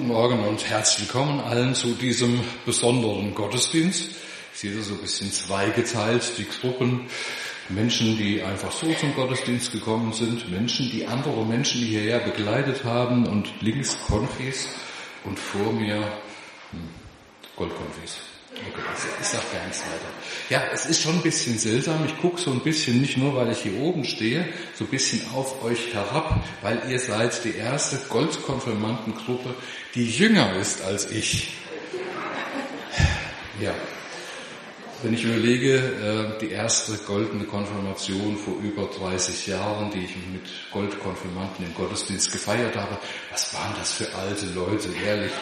Guten Morgen und herzlich willkommen allen zu diesem besonderen Gottesdienst. Ich sehe das so ein bisschen zweigeteilt, die Gruppen. Menschen, die einfach so zum Gottesdienst gekommen sind, Menschen, die andere Menschen, die hierher begleitet haben und links Konfis und vor mir Goldkonfis. Okay, ich sag gar nichts weiter. Ja, es ist schon ein bisschen seltsam. Ich gucke so ein bisschen, nicht nur, weil ich hier oben stehe, so ein bisschen auf euch herab, weil ihr seid die erste Goldkonfirmandengruppe, die jünger ist als ich. Ja, wenn ich überlege, die erste goldene Konfirmation vor über 30 Jahren, die ich mit Goldkonfirmanden im Gottesdienst gefeiert habe, was waren das für alte Leute, ehrlich.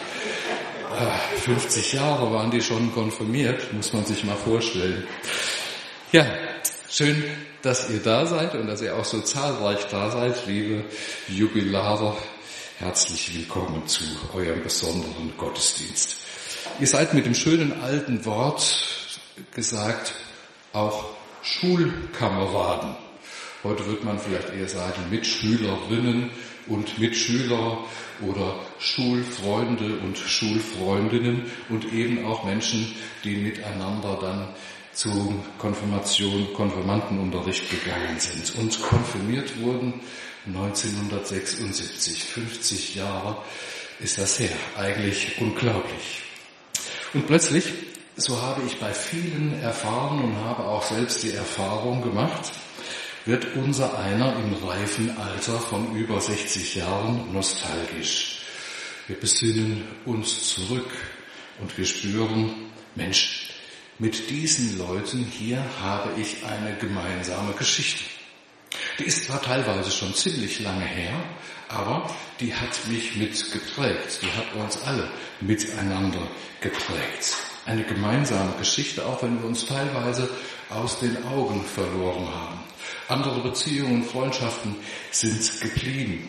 50 Jahre waren die schon konfirmiert, muss man sich mal vorstellen. Ja, schön, dass ihr da seid und dass ihr auch so zahlreich da seid, liebe Jubilare. Herzlich willkommen zu eurem besonderen Gottesdienst. Ihr seid mit dem schönen alten Wort gesagt auch Schulkameraden. Heute wird man vielleicht eher sagen Mitschülerinnen und Mitschüler oder Schulfreunde und Schulfreundinnen und eben auch Menschen, die miteinander dann zum Konfirmandenunterricht gegangen sind und konfirmiert wurden 1976. 50 Jahre ist das her. Eigentlich unglaublich. Und plötzlich, so habe ich bei vielen erfahren und habe auch selbst die Erfahrung gemacht, wird unser einer im reifen Alter von über 60 Jahren nostalgisch. Wir besinnen uns zurück und wir spüren, Mensch, mit diesen Leuten hier habe ich eine gemeinsame Geschichte. Die ist zwar teilweise schon ziemlich lange her, aber die hat mich mitgeprägt. Die hat uns alle miteinander geprägt. Eine gemeinsame Geschichte, auch wenn wir uns teilweise aus den Augen verloren haben. Andere Beziehungen, Freundschaften sind geblieben.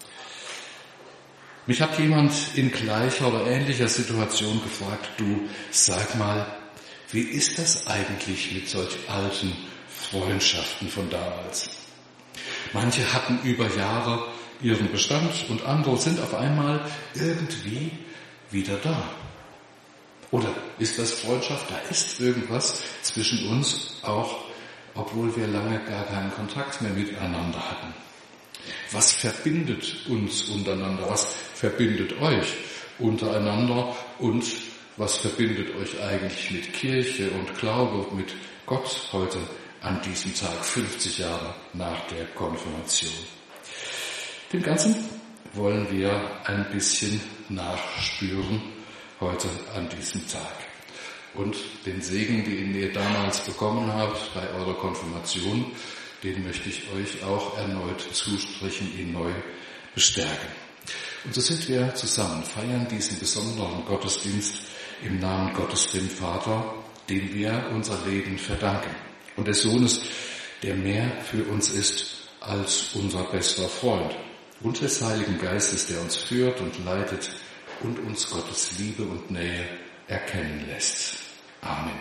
Mich hat jemand in gleicher oder ähnlicher Situation gefragt, du, sag mal, wie ist das eigentlich mit solch alten Freundschaften von damals? Manche hatten über Jahre ihren Bestand und andere sind auf einmal irgendwie wieder da. Oder ist das Freundschaft? Da ist irgendwas zwischen uns, auch obwohl wir lange gar keinen Kontakt mehr miteinander hatten. Was verbindet uns untereinander? Was verbindet euch untereinander? Und was verbindet euch eigentlich mit Kirche und Glaube, mit Gott heute an diesem Tag, 50 Jahre nach der Konfirmation? Dem Ganzen wollen wir ein bisschen nachspüren heute an diesem Tag. Und den Segen, den ihr damals bekommen habt bei eurer Konfirmation, den möchte ich euch auch erneut zusprechen, ihn neu bestärken. Und so sind wir zusammen, feiern diesen besonderen Gottesdienst im Namen Gottes, dem Vater, dem wir unser Leben verdanken. Und des Sohnes, der mehr für uns ist als unser bester Freund. Und des Heiligen Geistes, der uns führt und leitet und uns Gottes Liebe und Nähe erkennen lässt. Amen.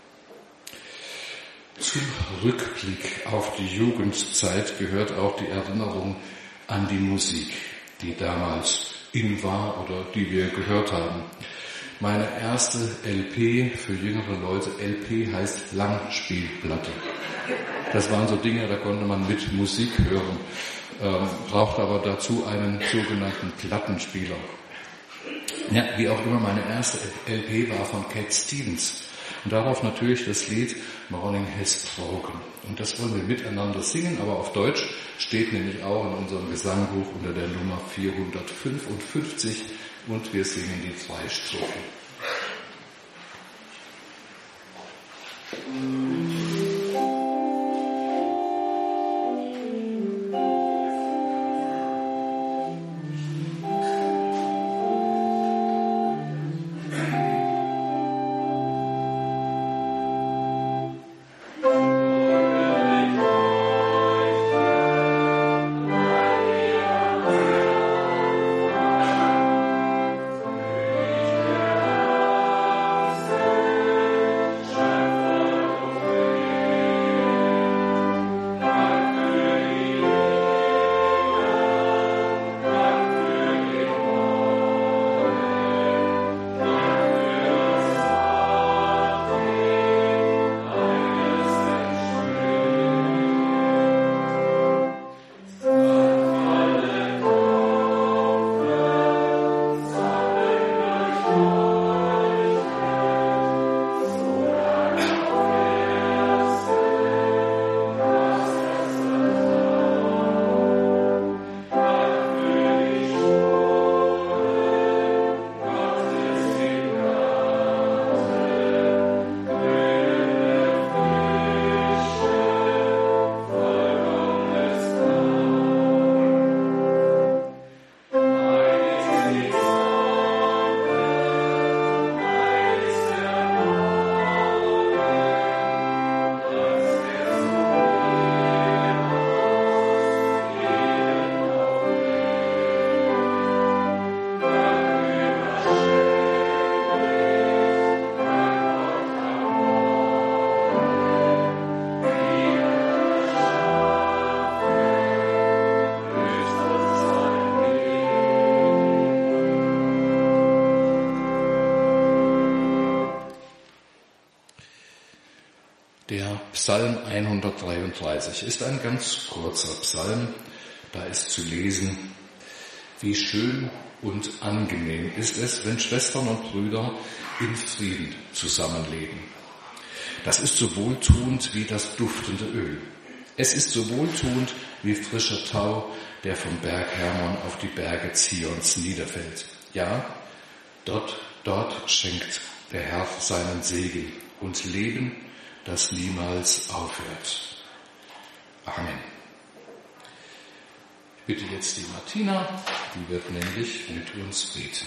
Zum Rückblick auf die Jugendzeit gehört auch die Erinnerung an die Musik, die damals in war oder die wir gehört haben. Meine erste LP für jüngere Leute, LP heißt Langspielplatte. Das waren so Dinge, da konnte man mit Musik hören, brauchte aber dazu einen sogenannten Plattenspieler. Ja, wie auch immer, meine erste LP war von Cat Stevens. Und darauf natürlich das Lied Morning Has Broken. Und das wollen wir miteinander singen, aber auf Deutsch steht nämlich auch in unserem Gesangbuch unter der Nummer 455 und wir singen die 2 Strophen. Der Psalm 133 ist ein ganz kurzer Psalm. Da ist zu lesen, wie schön und angenehm ist es, wenn Schwestern und Brüder in Frieden zusammenleben. Das ist so wohltuend wie das duftende Öl. Es ist so wohltuend wie frischer Tau, der vom Berg Hermon auf die Berge Zions niederfällt. Ja, dort schenkt der Herr seinen Segen und Leben, das niemals aufhört. Amen. Ich bitte jetzt die Martina, die wird nämlich mit uns beten.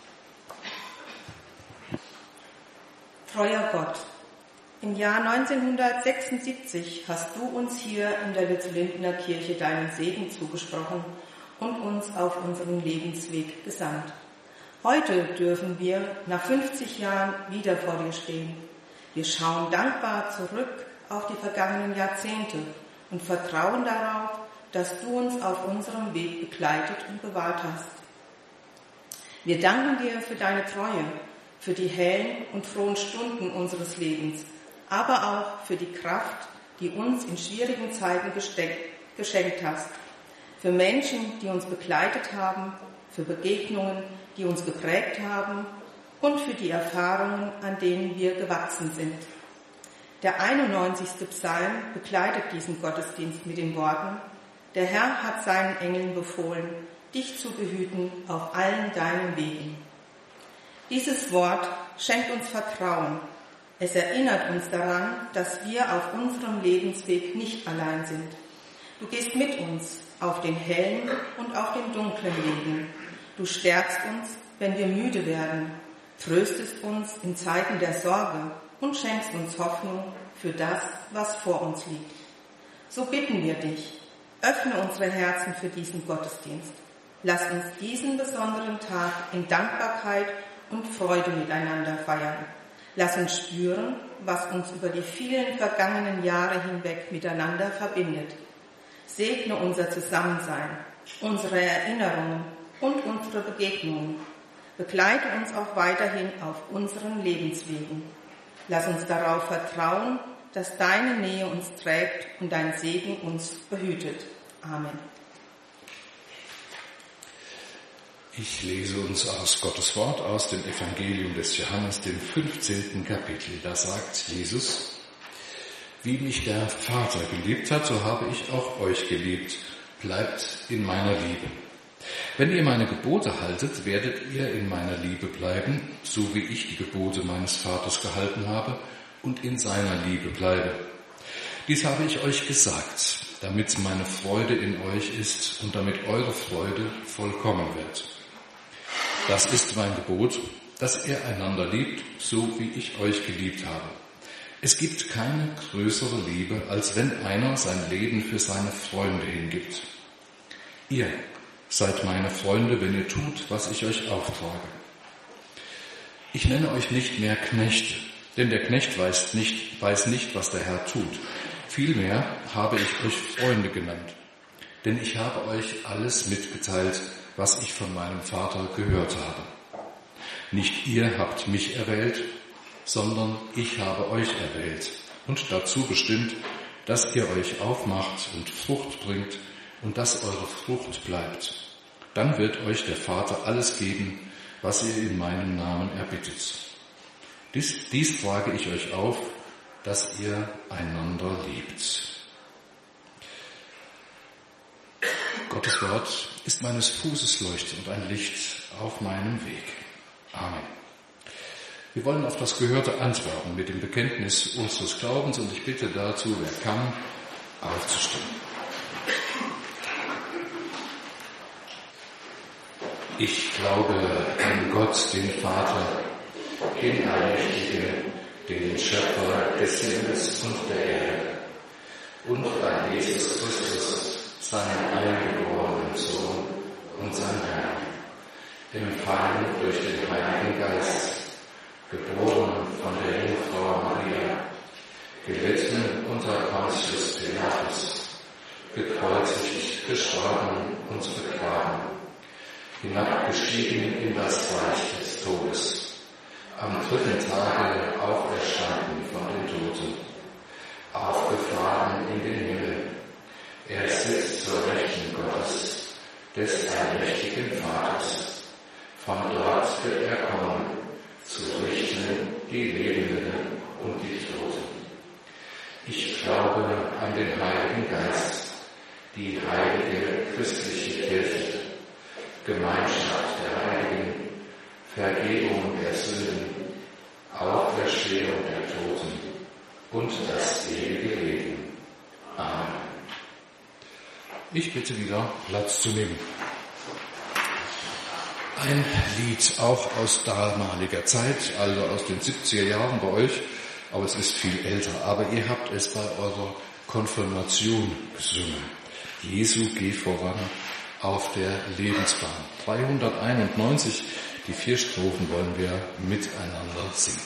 Treuer Gott, im Jahr 1976 hast du uns hier in der Lützelindner Kirche deinen Segen zugesprochen und uns auf unserem Lebensweg gesandt. Heute dürfen wir nach 50 Jahren wieder vor dir stehen. Wir schauen dankbar zurück auf die vergangenen Jahrzehnte und vertrauen darauf, dass du uns auf unserem Weg begleitet und bewahrt hast. Wir danken dir für deine Treue, für die hellen und frohen Stunden unseres Lebens, aber auch für die Kraft, die uns in schwierigen Zeiten geschenkt hast, für Menschen, die uns begleitet haben, für Begegnungen, die uns geprägt haben und für die Erfahrungen, an denen wir gewachsen sind. Der 91. Psalm begleitet diesen Gottesdienst mit den Worten: Der Herr hat seinen Engeln befohlen, dich zu behüten auf allen deinen Wegen. Dieses Wort schenkt uns Vertrauen. Es erinnert uns daran, dass wir auf unserem Lebensweg nicht allein sind. Du gehst mit uns auf den hellen und auf den dunklen Wegen. Du stärkst uns, wenn wir müde werden, tröstest uns in Zeiten der Sorge und schenkst uns Hoffnung für das, was vor uns liegt. So bitten wir dich, öffne unsere Herzen für diesen Gottesdienst. Lass uns diesen besonderen Tag in Dankbarkeit und Freude miteinander feiern. Lass uns spüren, was uns über die vielen vergangenen Jahre hinweg miteinander verbindet. Segne unser Zusammensein, unsere Erinnerungen und unsere Begegnungen. Begleite uns auch weiterhin auf unseren Lebenswegen. Lass uns darauf vertrauen, dass deine Nähe uns trägt und dein Segen uns behütet. Amen. Ich lese uns aus Gottes Wort, aus dem Evangelium des Johannes, dem 15. Kapitel. Da sagt Jesus: Wie mich der Vater geliebt hat, so habe ich auch euch geliebt. Bleibt in meiner Liebe. Wenn ihr meine Gebote haltet, werdet ihr in meiner Liebe bleiben, so wie ich die Gebote meines Vaters gehalten habe und in seiner Liebe bleibe. Dies habe ich euch gesagt, damit meine Freude in euch ist und damit eure Freude vollkommen wird. Das ist mein Gebot, dass ihr einander liebt, so wie ich euch geliebt habe. Es gibt keine größere Liebe, als wenn einer sein Leben für seine Freunde hingibt. Ihr seid meine Freunde, wenn ihr tut, was ich euch auftrage. Ich nenne euch nicht mehr Knechte, denn der Knecht weiß nicht, was der Herr tut. Vielmehr habe ich euch Freunde genannt, denn ich habe euch alles mitgeteilt, was ich von meinem Vater gehört habe. Nicht ihr habt mich erwählt, sondern ich habe euch erwählt und dazu bestimmt, dass ihr euch aufmacht und Frucht bringt und dass eure Frucht bleibt. Dann wird euch der Vater alles geben, was ihr in meinem Namen erbittet. Dies trage ich euch auf, dass ihr einander liebt. Gottes Wort ist meines Fußes Leuchte und ein Licht auf meinem Weg. Amen. Wir wollen auf das Gehörte antworten mit dem Bekenntnis unseres Glaubens und ich bitte dazu, wer kann, aufzustehen. Ich glaube an Gott, den Vater, den Allmächtigen, den Schöpfer des Himmels und der Erde, und an Jesus Christus, seinen eingeborenen Sohn, unseren Herrn, empfangen durch den Heiligen Geist, geboren von der Jungfrau Maria, gelitten unter Pontius Pilatus, gekreuzigt, gestorben und begraben, hinabgestiegen in das Reich des Todes, am 3. Tage auferstanden von den Toten, aufgefahren in den Himmel. Er sitzt zur Rechten Gottes, des allmächtigen Vaters. Von dort wird er kommen, zu richten die Lebenden und die Toten. Ich glaube an den Heiligen Geist, die heilige christliche Kirche, Gemeinschaft der Heiligen, Vergebung der Sünden, Auferstehung der Toten und das ewige Leben. Amen. Ich bitte wieder, Platz zu nehmen. Ein Lied auch aus damaliger Zeit, also aus den 70er Jahren bei euch, aber es ist viel älter. Aber ihr habt es bei eurer Konfirmation gesungen. Jesu, geh voran auf der Lebensbahn. 391, die 4 Strophen wollen wir miteinander singen.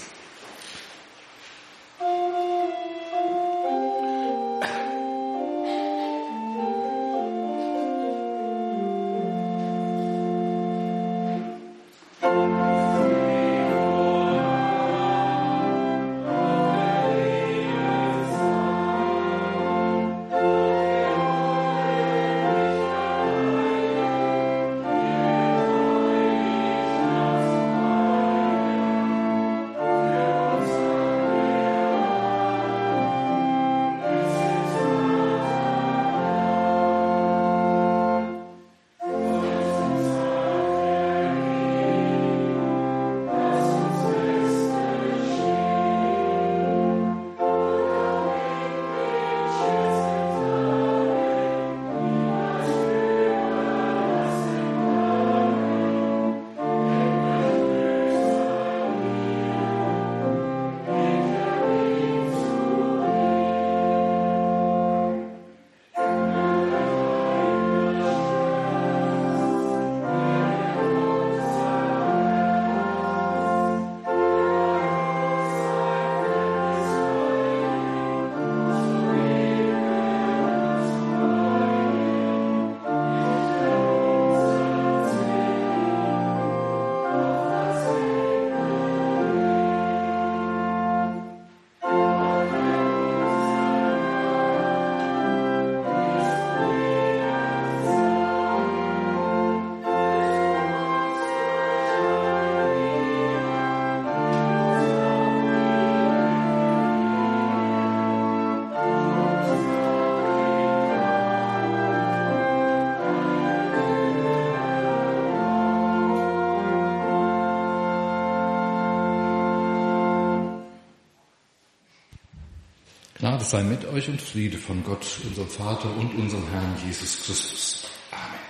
Gnade sei mit euch und Friede von Gott, unserem Vater und unserem Herrn Jesus Christus. Amen.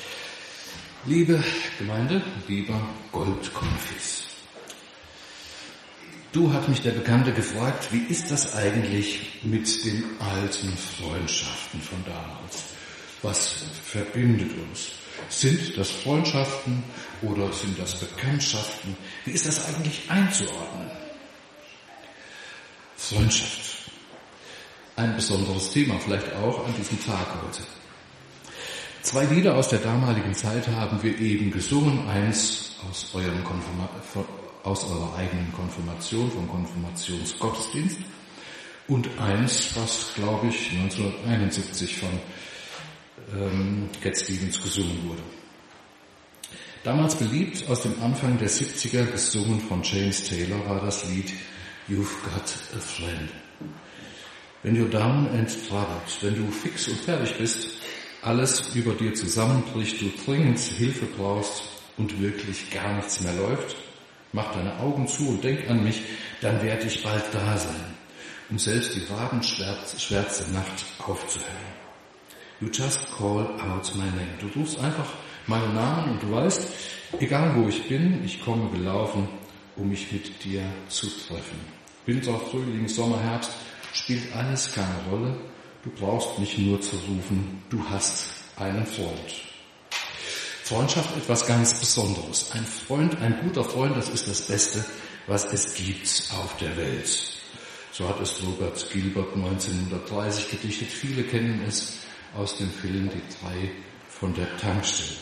Liebe Gemeinde, lieber Goldkonfis, du, hat mich der Bekannte gefragt, wie ist das eigentlich mit den alten Freundschaften von damals? Was verbindet uns? Sind das Freundschaften oder sind das Bekanntschaften? Wie ist das eigentlich einzuordnen? Freundschaft. Ein besonderes Thema, vielleicht auch an diesem Tag heute. 2 Lieder aus der damaligen Zeit haben wir eben gesungen. Eins aus eurer eigenen Konfirmation, vom Konfirmationsgottesdienst. Und eins, was, glaube ich, 1971 von Cat Stevens gesungen wurde. Damals beliebt, aus dem Anfang der 70er, gesungen von James Taylor, war das Lied You've Got a Friend. Wenn you're down and troubled, wenn du fix und fertig bist, alles über dir zusammenbricht, du dringend Hilfe brauchst und wirklich gar nichts mehr läuft, mach deine Augen zu und denk an mich, dann werde ich bald da sein, um selbst die rabenschwärze Nacht aufzuhellen. You just call out my name. Du rufst einfach meinen Namen und du weißt, egal wo ich bin, ich komme gelaufen, um mich mit dir zu treffen. Winter, Frühling, Sommer, Herbst, spielt alles keine Rolle. Du brauchst mich nur zu rufen, du hast einen Freund. Freundschaft etwas ganz Besonderes. Ein Freund, ein guter Freund, das ist das Beste, was es gibt auf der Welt. So hat es Robert Gilbert 1930 gedichtet. Viele kennen es aus dem Film Die 3 von der Tankstelle.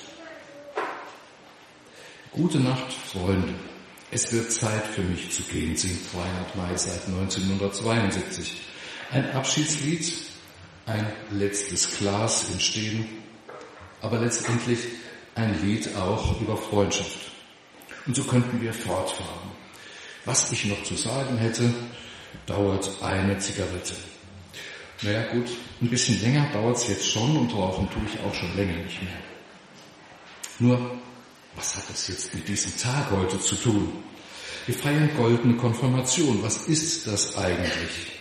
Gute Nacht, Freunde. Es wird Zeit für mich zu gehen, singt Reinhard May seit 1972. Ein Abschiedslied, ein letztes Glas im Stehen, aber letztendlich ein Lied auch über Freundschaft. Und so könnten wir fortfahren. Was ich noch zu sagen hätte, dauert eine Zigarette. Naja gut, ein bisschen länger dauert es jetzt schon und rauchen tue ich auch schon länger nicht mehr. Nur, was hat das jetzt mit diesem Tag heute zu tun? Wir feiern goldene Konfirmation. Was ist das eigentlich?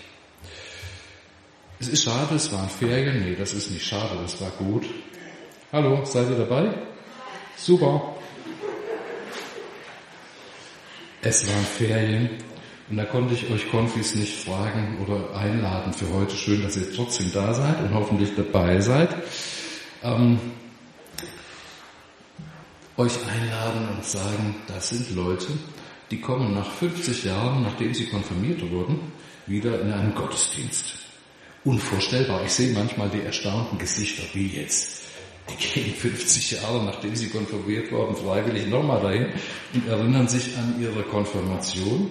Es ist schade, es waren Ferien. Nee, das ist nicht schade, das war gut. Hallo, seid ihr dabei? Super. Es waren Ferien und da konnte ich euch Konfis nicht fragen oder einladen für heute. Schön, dass ihr trotzdem da seid und hoffentlich dabei seid. Euch einladen und sagen, das sind Leute, die kommen nach 50 Jahren, nachdem sie konfirmiert wurden, wieder in einen Gottesdienst. Unvorstellbar. Ich sehe manchmal die erstaunten Gesichter, wie jetzt. Die gehen 50 Jahre, nachdem sie konfirmiert wurden, freiwillig nochmal dahin und erinnern sich an ihre Konfirmation.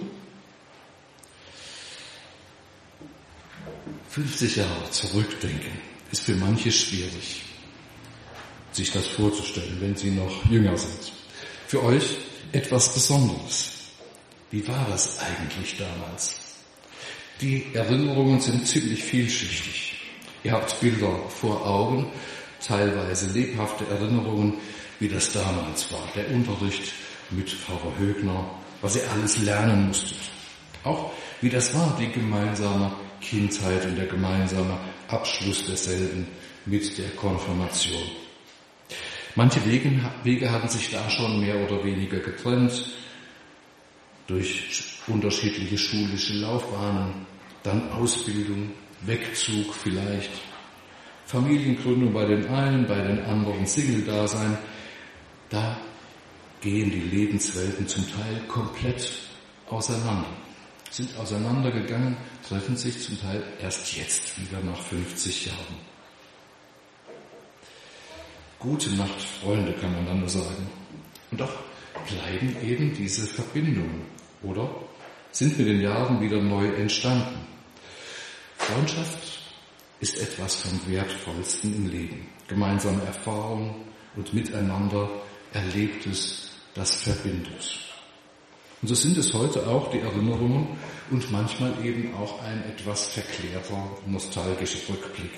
50 Jahre zurückdenken ist für manche schwierig, sich das vorzustellen, wenn sie noch jünger sind. Für euch etwas Besonderes. Wie war das eigentlich damals? Die Erinnerungen sind ziemlich vielschichtig. Ihr habt Bilder vor Augen, teilweise lebhafte Erinnerungen, wie das damals war. Der Unterricht mit Pfarrer Högner, was ihr alles lernen musstet. Auch wie das war, die gemeinsame Kindheit und der gemeinsame Abschluss derselben mit der Konfirmation. Manche Wege hatten sich da schon mehr oder weniger getrennt, durch unterschiedliche schulische Laufbahnen, dann Ausbildung, Wegzug vielleicht, Familiengründung bei den einen, bei den anderen Single-Dasein. Da gehen die Lebenswelten zum Teil komplett auseinander, sind auseinandergegangen, treffen sich zum Teil erst jetzt wieder nach 50 Jahren. Gute Nacht, Freunde, kann man dann nur sagen. Und doch bleiben eben diese Verbindungen, oder sind mit den Jahren wieder neu entstanden. Freundschaft ist etwas vom Wertvollsten im Leben. Gemeinsame Erfahrung und miteinander Erlebtes, das verbindet. Und so sind es heute auch die Erinnerungen und manchmal eben auch ein etwas verklärter, nostalgischer Rückblick.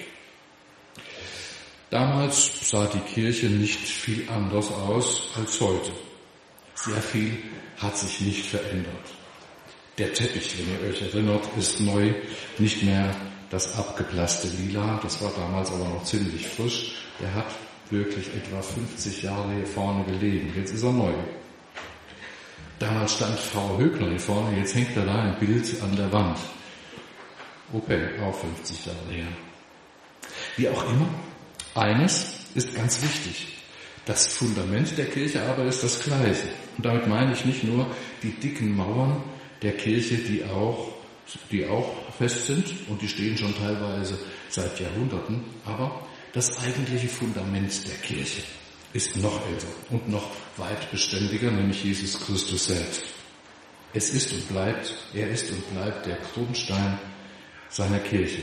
Damals sah die Kirche nicht viel anders aus als heute. Sehr viel hat sich nicht verändert. Der Teppich, wenn ihr euch erinnert, ist neu, nicht mehr das abgeblasste Lila, das war damals aber noch ziemlich frisch. Der hat wirklich etwa 50 Jahre hier vorne gelegen, jetzt ist er neu. Damals stand Frau Högner hier vorne, jetzt hängt da ein Bild an der Wand. Okay, auch 50 Jahre her. Wie auch immer, eines ist ganz wichtig. Das Fundament der Kirche aber ist das gleiche. Und damit meine ich nicht nur die dicken Mauern der Kirche, die auch fest sind und die stehen schon teilweise seit Jahrhunderten, aber das eigentliche Fundament der Kirche ist noch älter und noch weit beständiger, nämlich Jesus Christus selbst. Er ist und bleibt der Grundstein seiner Kirche.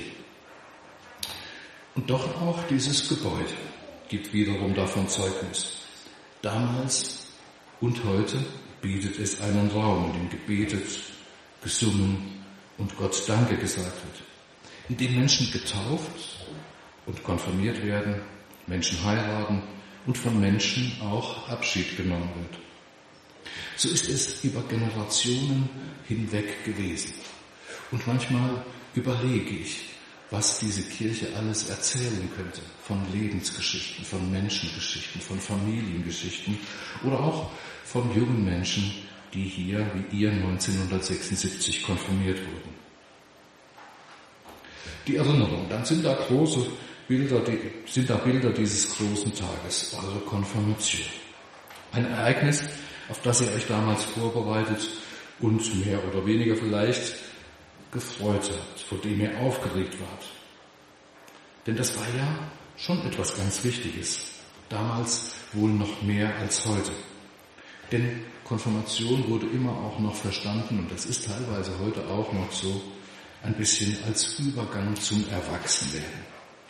Und doch auch dieses Gebäude gibt wiederum davon Zeugnis. Damals und heute bietet es einen Raum, in dem gebetet, gesungen und Gott Danke gesagt wird, in dem Menschen getauft und konfirmiert werden, Menschen heiraten und von Menschen auch Abschied genommen wird. So ist es über Generationen hinweg gewesen. Und manchmal überlege ich, was diese Kirche alles erzählen könnte von Lebensgeschichten, von Menschengeschichten, von Familiengeschichten oder auch von jungen Menschen, die hier wie ihr 1976 konfirmiert wurden. Die Erinnerung, dann sind da Bilder dieses großen Tages, eure Konfirmation. Ein Ereignis, auf das ihr euch damals vorbereitet und mehr oder weniger vielleicht gefreut habt, vor dem ihr aufgeregt wart. Denn das war ja schon etwas ganz Wichtiges. Damals wohl noch mehr als heute. Denn Konfirmation wurde immer auch noch verstanden, und das ist teilweise heute auch noch so, ein bisschen als Übergang zum Erwachsenwerden.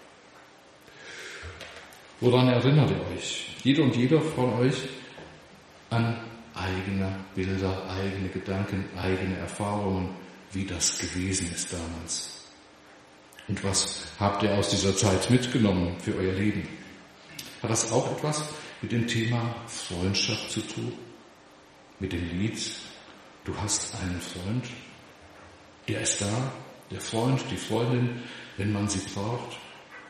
Woran erinnert ihr euch? Jeder und jeder von euch an eigene Bilder, eigene Gedanken, eigene Erfahrungen, wie das gewesen ist damals. Und was habt ihr aus dieser Zeit mitgenommen für euer Leben? Hat das auch etwas mit dem Thema Freundschaft zu tun? Mit dem Lied, du hast einen Freund, der ist da, der Freund, die Freundin, wenn man sie braucht.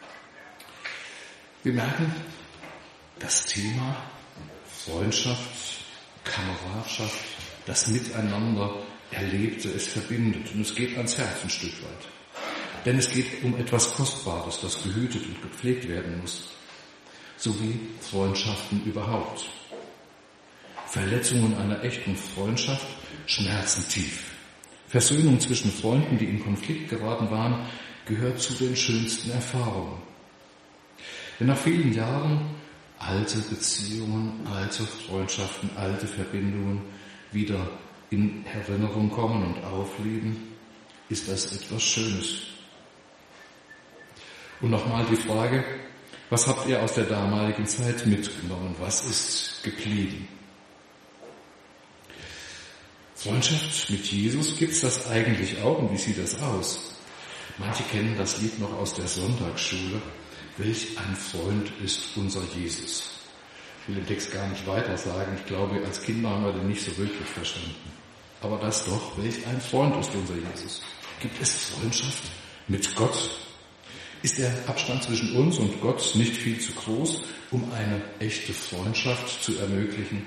Wir merken, das Thema Freundschaft, Kameradschaft, das Miteinander Erlebte, es verbindet und es geht ans Herz ein Stück weit. Denn es geht um etwas Kostbares, das gehütet und gepflegt werden muss. So wie Freundschaften überhaupt. Verletzungen einer echten Freundschaft schmerzen tief. Versöhnung zwischen Freunden, die in Konflikt geraten waren, gehört zu den schönsten Erfahrungen. Wenn nach vielen Jahren alte Beziehungen, alte Freundschaften, alte Verbindungen wieder in Erinnerung kommen und aufleben, ist das etwas Schönes. Und nochmal die Frage, was habt ihr aus der damaligen Zeit mitgenommen? Was ist geblieben? Freundschaft mit Jesus, gibt es das eigentlich auch? Und wie sieht das aus? Manche kennen das Lied noch aus der Sonntagsschule. Welch ein Freund ist unser Jesus. Ich will den Text gar nicht weiter sagen. Ich glaube, als Kinder haben wir den nicht so wirklich verstanden. Aber das doch, welch ein Freund ist unser Jesus. Gibt es Freundschaft mit Gott? Ist der Abstand zwischen uns und Gott nicht viel zu groß, um eine echte Freundschaft zu ermöglichen?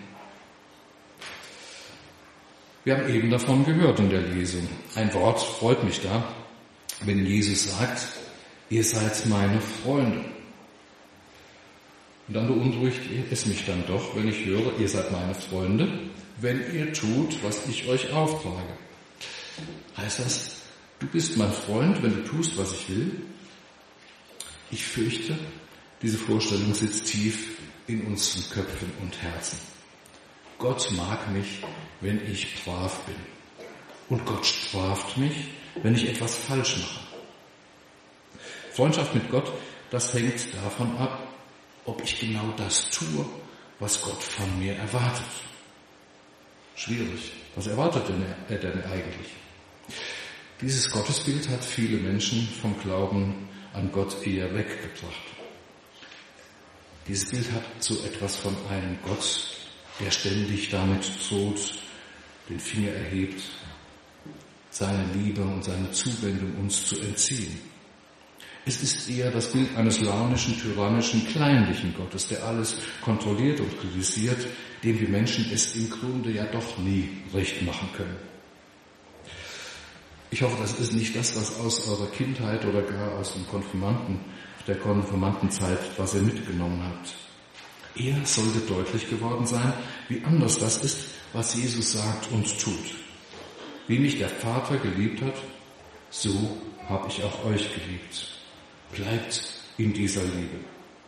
Wir haben eben davon gehört in der Lesung. Ein Wort freut mich da, wenn Jesus sagt, ihr seid meine Freunde. Und dann beunruhigt es mich dann doch, wenn ich höre, ihr seid meine Freunde, wenn ihr tut, was ich euch auftrage. Heißt das, du bist mein Freund, wenn du tust, was ich will? Ich fürchte, diese Vorstellung sitzt tief in unseren Köpfen und Herzen. Gott mag mich, wenn ich brav bin. Und Gott straft mich, wenn ich etwas falsch mache. Freundschaft mit Gott, das hängt davon ab, ob ich genau das tue, was Gott von mir erwartet. Schwierig. Was erwartet er denn eigentlich? Dieses Gottesbild hat viele Menschen vom Glauben an Gott eher weggebracht. Dieses Bild hat so etwas von einem Gott, der ständig damit droht, den Finger erhebt, seine Liebe und seine Zuwendung uns zu entziehen. Es ist eher das Bild eines launischen, tyrannischen, kleinlichen Gottes, der alles kontrolliert und kritisiert, dem wir Menschen es im Grunde ja doch nie recht machen können. Ich hoffe, das ist nicht das, was aus eurer Kindheit oder gar aus der Konfirmandenzeit, was ihr mitgenommen habt. Eher sollte deutlich geworden sein, wie anders das ist, was Jesus sagt und tut. Wie mich der Vater geliebt hat, so habe ich auch euch geliebt. Bleibt in dieser Liebe.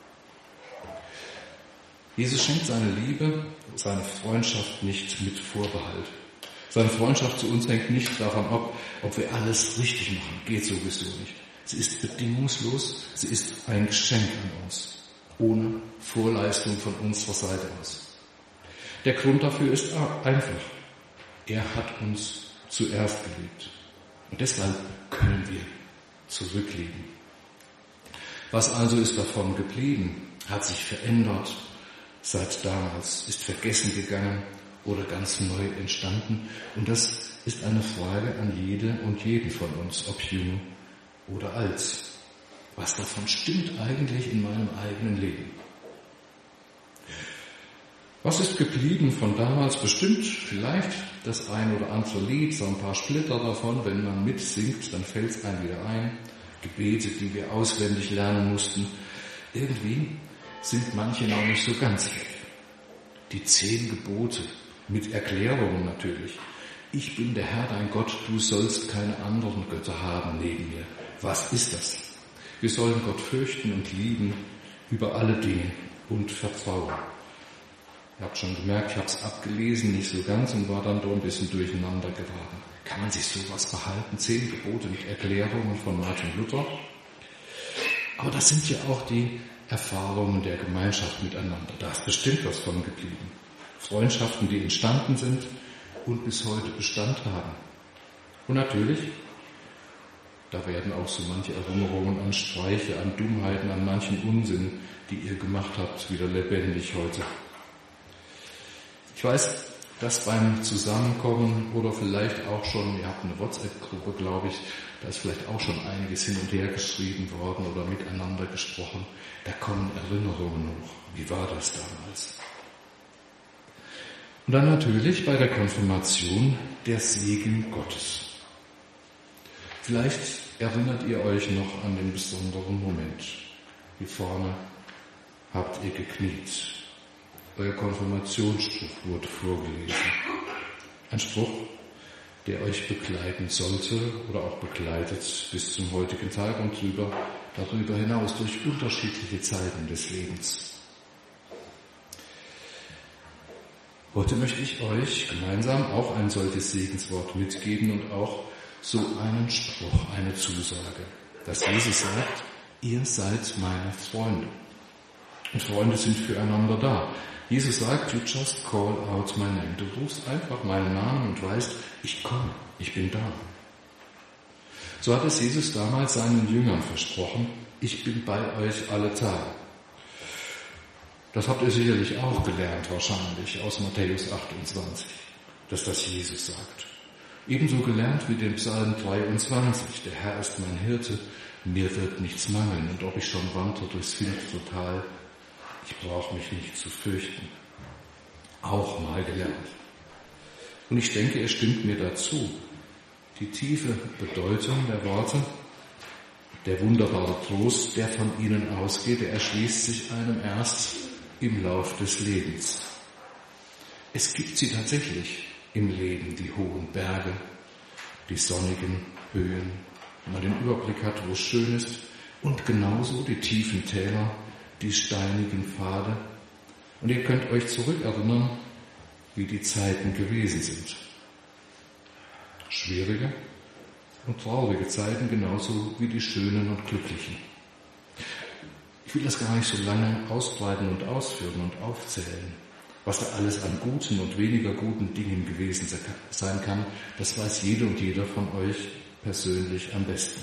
Jesus schenkt seine Liebe, seine Freundschaft nicht mit Vorbehalt. Seine Freundschaft zu uns hängt nicht davon ab, ob wir alles richtig machen. Geht sowieso nicht. Sie ist bedingungslos, sie ist ein Geschenk an uns, ohne Vorleistung von unserer Seite aus. Der Grund dafür ist einfach. Er hat uns zuerst geliebt. Und deshalb können wir zurücklieben. Was also ist davon geblieben, hat sich verändert seit damals, ist vergessen gegangen oder ganz neu entstanden. Und das ist eine Frage an jede und jeden von uns, ob jung oder alt. Was davon stimmt eigentlich in meinem eigenen Leben? Was ist geblieben von damals? Bestimmt vielleicht das ein oder andere Lied, so ein paar Splitter davon. Wenn man mitsingt, dann fällt es einem wieder ein. Gebete, die wir auswendig lernen mussten. Irgendwie sind manche noch nicht so ganz weg. Die 10 Gebote, mit Erklärungen natürlich. Ich bin der Herr, dein Gott, du sollst keine anderen Götter haben neben mir. Was ist das? Wir sollen Gott fürchten und lieben über alle Dinge und vertrauen. Ihr habt schon gemerkt, ich habe es abgelesen, nicht so ganz und war dann doch ein bisschen durcheinander geraten. Kann man sich sowas behalten? 10 Gebote mit Erklärungen von Martin Luther? Aber das sind ja auch die Erfahrungen der Gemeinschaft miteinander. Da ist bestimmt was von geblieben. Freundschaften, die entstanden sind und bis heute Bestand haben. Und natürlich, da werden auch so manche Erinnerungen an Streiche, an Dummheiten, an manchen Unsinn, die ihr gemacht habt, wieder lebendig heute. Ich weiß, dass beim Zusammenkommen oder vielleicht auch schon, ihr habt eine WhatsApp-Gruppe, glaube ich, da ist vielleicht auch schon einiges hin und her geschrieben worden oder miteinander gesprochen. Da kommen Erinnerungen hoch. Wie war das damals? Und dann natürlich bei der Konfirmation der Segen Gottes. Vielleicht erinnert ihr euch noch an den besonderen Moment. Hier vorne habt ihr gekniet. Euer Konfirmationsspruch wurde vorgelesen. Ein Spruch, der euch begleiten sollte oder auch begleitet bis zum heutigen Tag und darüber hinaus durch unterschiedliche Zeiten des Lebens. Heute möchte ich euch gemeinsam auch ein solches Segenswort mitgeben und auch so einen Spruch, eine Zusage, dass Jesus sagt, ihr seid meine Freunde. Und Freunde sind füreinander da. Jesus sagt, you just call out my name. Du rufst einfach meinen Namen und weißt, ich komme, ich bin da. So hat es Jesus damals seinen Jüngern versprochen, ich bin bei euch alle Tage. Das habt ihr sicherlich auch gelernt, wahrscheinlich, aus Matthäus 28, dass das Jesus sagt. Ebenso gelernt wie den Psalm 23, der Herr ist mein Hirte, mir wird nichts mangeln, und ob ich schon wandere durchs finstere Tal, ich brauche mich nicht zu fürchten. Auch mal gelernt. Und ich denke, er stimmt mir dazu. Die tiefe Bedeutung der Worte, der wunderbare Trost, der von ihnen ausgeht, der erschließt sich einem erst im Lauf des Lebens. Es gibt sie tatsächlich im Leben, die hohen Berge, die sonnigen Höhen, wenn man den Überblick hat, wo es schön ist, und genauso die tiefen Täler, die steinigen Pfade. Und ihr könnt euch zurückerinnern, wie die Zeiten gewesen sind. Schwierige und traurige Zeiten, genauso wie die schönen und glücklichen. Ich will das gar nicht so lange ausbreiten und ausführen und aufzählen, was da alles an guten und weniger guten Dingen gewesen sein kann. Das weiß jede und jeder von euch persönlich am besten.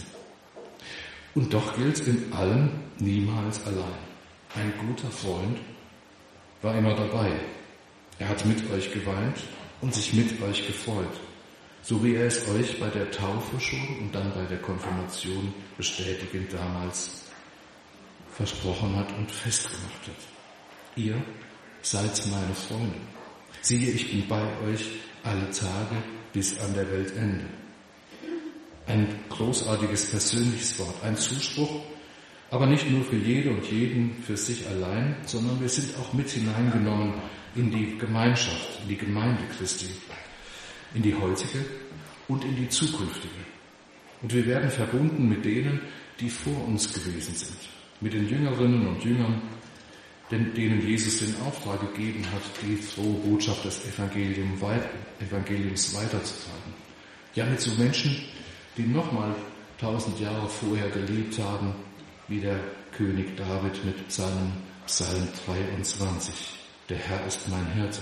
Und doch gilt in allem niemals allein. Ein guter Freund war immer dabei. Er hat mit euch geweint und sich mit euch gefreut, so wie er es euch bei der Taufe schon und dann bei der Konfirmation bestätigend damals versprochen hat und festgemacht hat. Ihr seid meine Freunde. Siehe, ich bin bei euch alle Tage bis an der Weltende. Ein großartiges persönliches Wort, ein Zuspruch, aber nicht nur für jede und jeden für sich allein, sondern wir sind auch mit hineingenommen in die Gemeinschaft, in die Gemeinde Christi, in die heutige und in die zukünftige. Und wir werden verbunden mit denen, die vor uns gewesen sind, mit den Jüngerinnen und Jüngern, denen Jesus den Auftrag gegeben hat, die frohe Botschaft des Evangeliums weiterzutragen. Ja, mit so Menschen, die nochmal 1000 Jahre vorher gelebt haben, wie der König David mit seinem Psalm 23. Der Herr ist mein Hirte.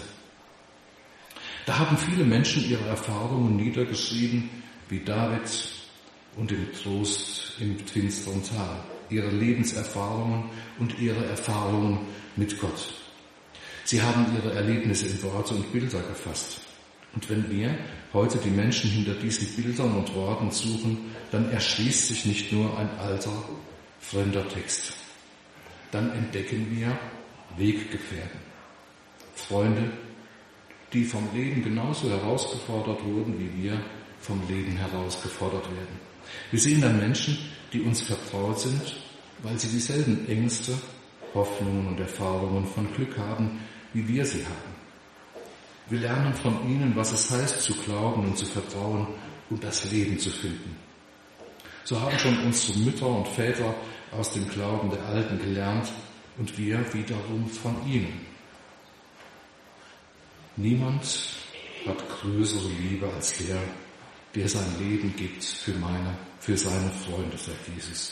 Da haben viele Menschen ihre Erfahrungen niedergeschrieben, wie David und im Trost im finsteren Tal. Ihre Lebenserfahrungen und ihre Erfahrungen mit Gott. Sie haben ihre Erlebnisse in Worte und Bilder gefasst. Und wenn wir heute die Menschen hinter diesen Bildern und Worten suchen, dann erschließt sich nicht nur ein alter, fremder Text. Dann entdecken wir Weggefährten, Freunde, die vom Leben genauso herausgefordert wurden, wie wir vom Leben herausgefordert werden. Wir sehen dann Menschen, die uns vertraut sind, weil sie dieselben Ängste, Hoffnungen und Erfahrungen von Glück haben, wie wir sie haben. Wir lernen von ihnen, was es heißt, zu glauben und zu vertrauen und das Leben zu finden. So haben schon unsere Mütter und Väter aus dem Glauben der Alten gelernt und wir wiederum von ihnen. Niemand hat größere Liebe als der, der sein Leben gibt für seine Freunde, sagt Jesus.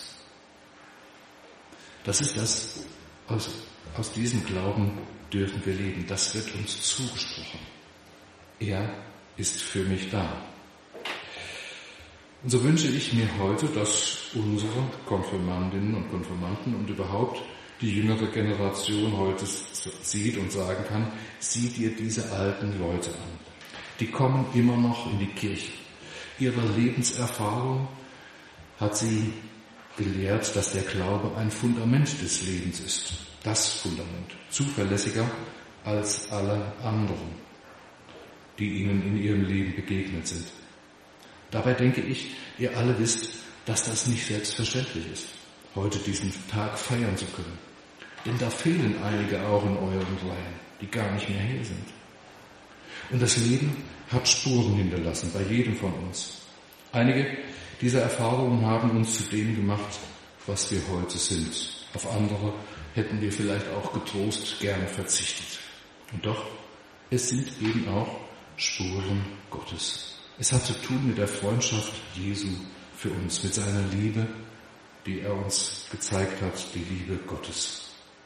Das ist das, aus diesem Glauben dürfen wir leben. Das wird uns zugesprochen. Er ist für mich da. Und so wünsche ich mir heute, dass unsere Konfirmandinnen und Konfirmanden und überhaupt die jüngere Generation heute sieht und sagen kann, sieh dir diese alten Leute an. Die kommen immer noch in die Kirche. Ihre Lebenserfahrung hat sie gelehrt, dass der Glaube ein Fundament des Lebens ist. Das Fundament. Zuverlässiger als alle anderen, die ihnen in ihrem Leben begegnet sind. Dabei denke ich, ihr alle wisst, dass das nicht selbstverständlich ist, heute diesen Tag feiern zu können. Denn da fehlen einige auch in euren Reihen, die gar nicht mehr hier sind. Und das Leben hat Spuren hinterlassen bei jedem von uns. Einige dieser Erfahrungen haben uns zu dem gemacht, was wir heute sind. Auf andere hätten wir vielleicht auch getrost gerne verzichtet. Und doch, es sind eben auch Spuren Gottes. Es hat zu tun mit der Freundschaft Jesu für uns, mit seiner Liebe, die er uns gezeigt hat, die Liebe Gottes.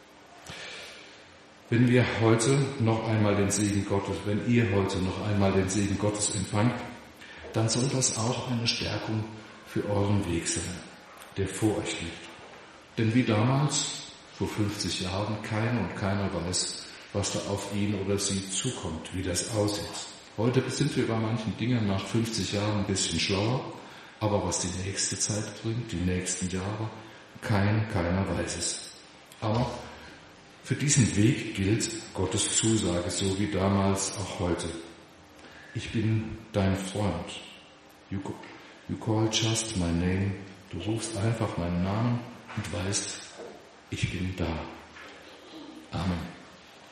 Wenn wir heute noch einmal den Segen Gottes, wenn ihr heute noch einmal den Segen Gottes empfangt, dann soll das auch eine Stärkung für euren Weg sein, der vor euch liegt. Denn wie damals, vor 50 Jahren, keiner weiß, was da auf ihn oder sie zukommt, wie das aussieht. Heute sind wir bei manchen Dingen nach 50 Jahren ein bisschen schlauer, aber was die nächste Zeit bringt, die nächsten Jahre, keiner weiß es. Aber für diesen Weg gilt Gottes Zusage, so wie damals auch heute. Ich bin dein Freund. You call just my name. Du rufst einfach meinen Namen und weißt, ich bin da. Amen.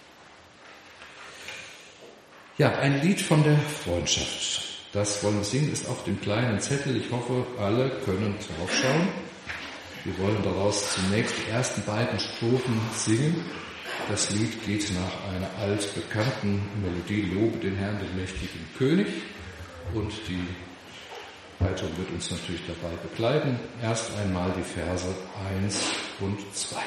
Ja, ein Lied von der Freundschaft. Das wollen wir singen, ist auf dem kleinen Zettel. Ich hoffe, alle können draufschauen. Wir wollen daraus zunächst die ersten beiden Strophen singen. Das Lied geht nach einer altbekannten Melodie, Lobe den Herrn, den mächtigen König. Und die Leitung wird uns natürlich dabei begleiten. Erst einmal die Verse 1 und 2.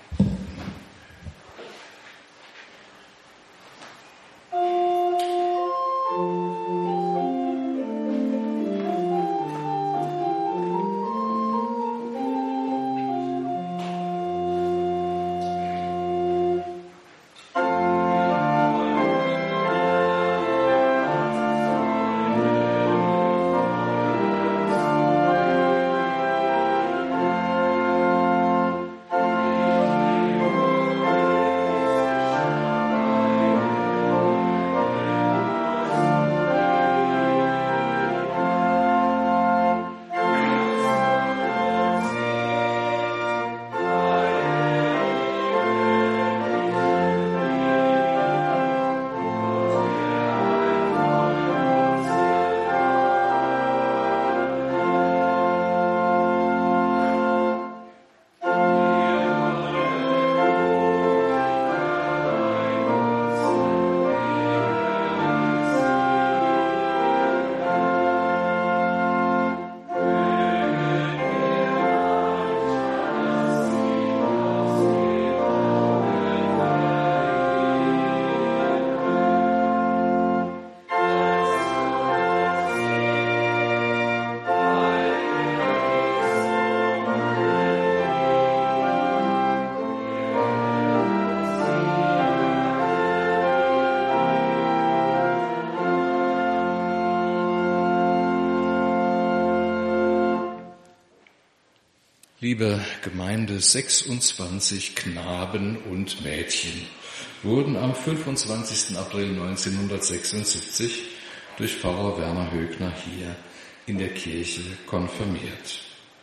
Liebe Gemeinde, 26 Knaben und Mädchen wurden am 25. April 1976 durch Pfarrer Werner Högner hier in der Kirche konfirmiert.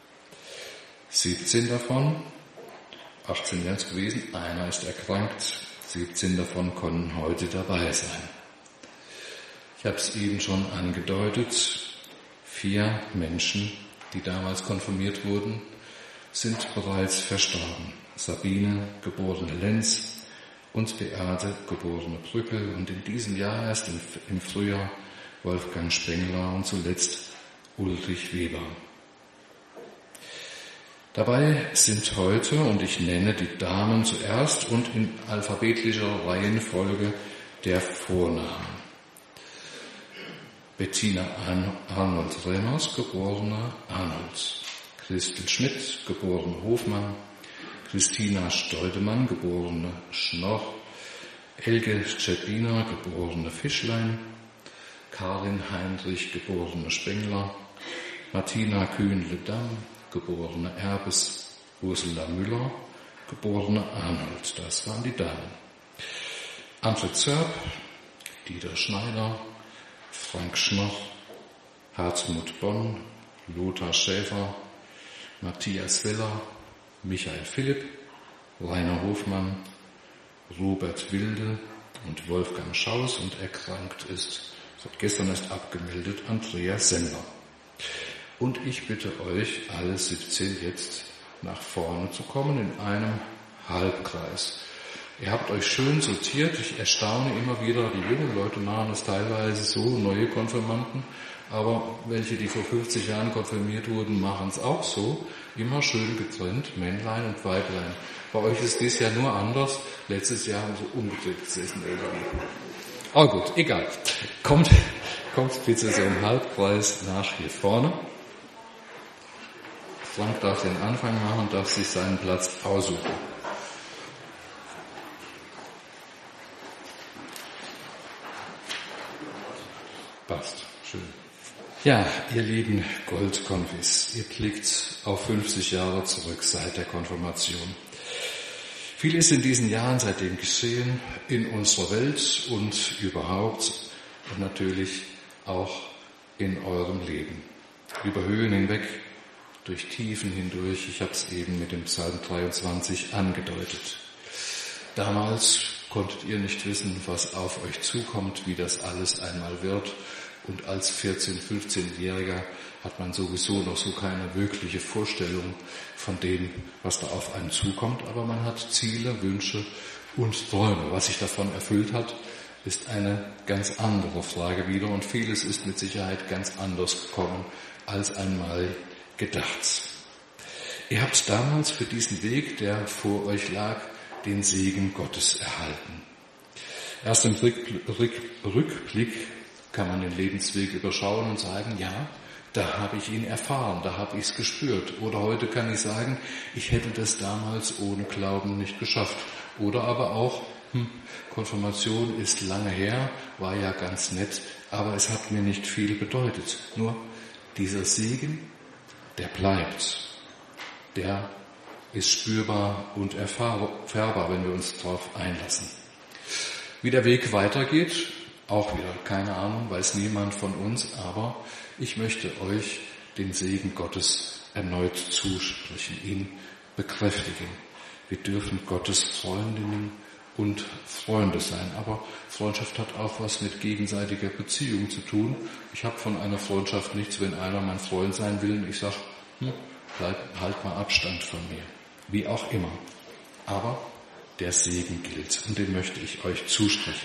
17 davon, 18 wären es gewesen, einer ist erkrankt, 17 davon können heute dabei sein. Ich habe es eben schon angedeutet, 4 Menschen, die damals konfirmiert wurden, sind bereits verstorben. Sabine, geborene Lenz, und Beate, geborene Brückel, und in diesem Jahr erst im Frühjahr Wolfgang Spengler und zuletzt Ulrich Weber. Dabei sind heute, und ich nenne die Damen zuerst und in alphabetischer Reihenfolge der Vornamen. Bettina Arnold Remmers, geborene Arnold. Christel Schmidt, geborene Hofmann. Christina Steudemann, geborene Schnorr. Elke Schettiner, geborene Fischlein. Karin Heinrich, geborene Spengler. Martina Kühnle-Damm, geborene Erbes. Ursula Müller, geborene Arnold. Das waren die Damen. Antje Zörp, Dieter Schneider, Frank Schnoch, Hartmut Bonn, Lothar Schäfer, Matthias Weller, Michael Philipp, Rainer Hofmann, Robert Wilde und Wolfgang Schaus, und erkrankt ist, seit gestern erst abgemeldet, Andreas Sender. Und ich bitte euch, alle 17 jetzt nach vorne zu kommen in einem Halbkreis. Ihr habt euch schön sortiert. Ich erstaune immer wieder, die jungen Leute machen es teilweise so, neue Konfirmanden, aber welche, die vor 50 Jahren konfirmiert wurden, machen es auch so. Immer schön getrennt, Männlein und Weiblein. Bei euch ist dies ja nur anders. Letztes Jahr haben sie umgedreht gesessen irgendwie. Aber gut, egal. Kommt bitte so im Halbkreis nach hier vorne. Frank darf den Anfang machen, darf sich seinen Platz aussuchen. Passt, schön. Ja, ihr lieben Goldkonfis, ihr blickt auf 50 Jahre zurück seit der Konfirmation. Viel ist in diesen Jahren seitdem geschehen, in unserer Welt und überhaupt und natürlich auch in eurem Leben. Über Höhen hinweg, durch Tiefen hindurch, ich habe es eben mit dem Psalm 23 angedeutet. Damals konntet ihr nicht wissen, was auf euch zukommt, wie das alles einmal wird. Und als 14-, 15-Jähriger hat man sowieso noch so keine wirkliche Vorstellung von dem, was da auf einen zukommt. Aber man hat Ziele, Wünsche und Träume. Was sich davon erfüllt hat, ist eine ganz andere Frage wieder. Und vieles ist mit Sicherheit ganz anders gekommen als einmal gedacht. Ihr habt damals für diesen Weg, der vor euch lag, den Segen Gottes erhalten. Erst im Rückblick kann man den Lebensweg überschauen und sagen, ja, da habe ich ihn erfahren, da habe ich es gespürt. Oder heute kann ich sagen, ich hätte das damals ohne Glauben nicht geschafft. Oder aber auch, Konfirmation ist lange her, war ja ganz nett, aber es hat mir nicht viel bedeutet. Nur dieser Segen, der bleibt, der ist spürbar und erfahrbar, wenn wir uns darauf einlassen. Wie der Weg weitergeht, auch wieder keine Ahnung, weiß niemand von uns, aber ich möchte euch den Segen Gottes erneut zusprechen, ihn bekräftigen. Wir dürfen Gottes Freundinnen und Freunde sein, aber Freundschaft hat auch was mit gegenseitiger Beziehung zu tun. Ich habe von einer Freundschaft nichts, wenn einer mein Freund sein will und ich sage, halt mal Abstand von mir. Wie auch immer. Aber der Segen gilt und den möchte ich euch zusprechen.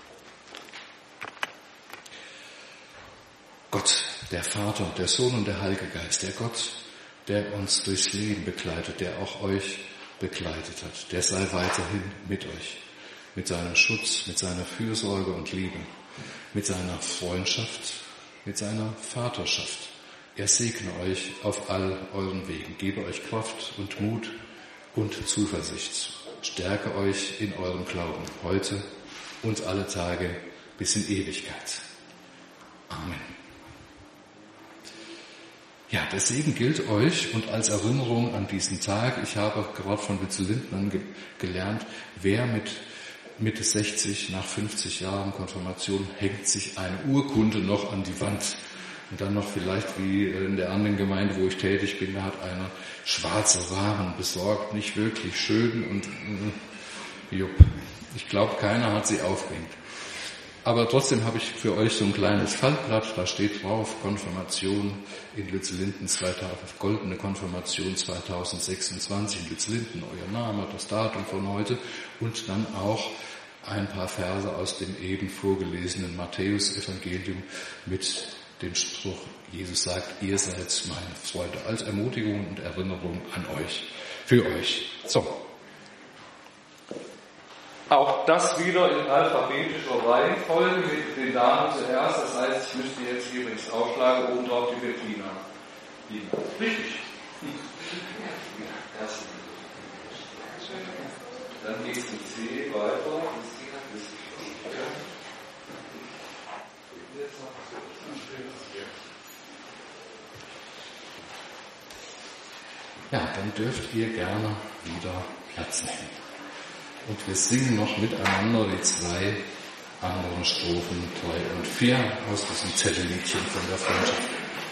Gott, der Vater, der Sohn und der Heilige Geist, der Gott, der uns durchs Leben begleitet, der auch euch begleitet hat, der sei weiterhin mit euch, mit seinem Schutz, mit seiner Fürsorge und Liebe, mit seiner Freundschaft, mit seiner Vaterschaft. Er segne euch auf all euren Wegen, gebe euch Kraft und Mut und Zuversicht, stärke euch in eurem Glauben, heute und alle Tage bis in Ewigkeit. Amen. Ja, der Segen gilt euch und als Erinnerung an diesen Tag, ich habe gerade von Witzel Lindner gelernt, wer mit Mitte 60 nach 50 Jahren Konfirmation hängt sich eine Urkunde noch an die Wand. Und dann noch vielleicht wie in der anderen Gemeinde, wo ich tätig bin, da hat einer schwarze Rahmen besorgt, nicht wirklich schön und ich glaube, keiner hat sie aufgehängt. Aber trotzdem habe ich für euch so ein kleines Faltblatt, da steht drauf, Konfirmation in Lützellinden, goldene Konfirmation 2026 in Lützellinden, euer Name, das Datum von heute und dann auch ein paar Verse aus dem eben vorgelesenen Matthäus-Evangelium mit dem Spruch, Jesus sagt, ihr seid meine Freunde, als Ermutigung und Erinnerung an euch, für euch. So. Auch das wieder in alphabetischer Reihenfolge mit den Damen zuerst. Das heißt, ich müsste jetzt hier, wenn ich es aufschlage, oben drauf die Bettina. Richtig. Dann geht es mit C weiter. Ja, dann dürft ihr gerne wieder Platz nehmen. Und wir singen noch miteinander die 2 anderen Strophen 3 und 4 aus diesem Zettelliedchen von der Freundschaft.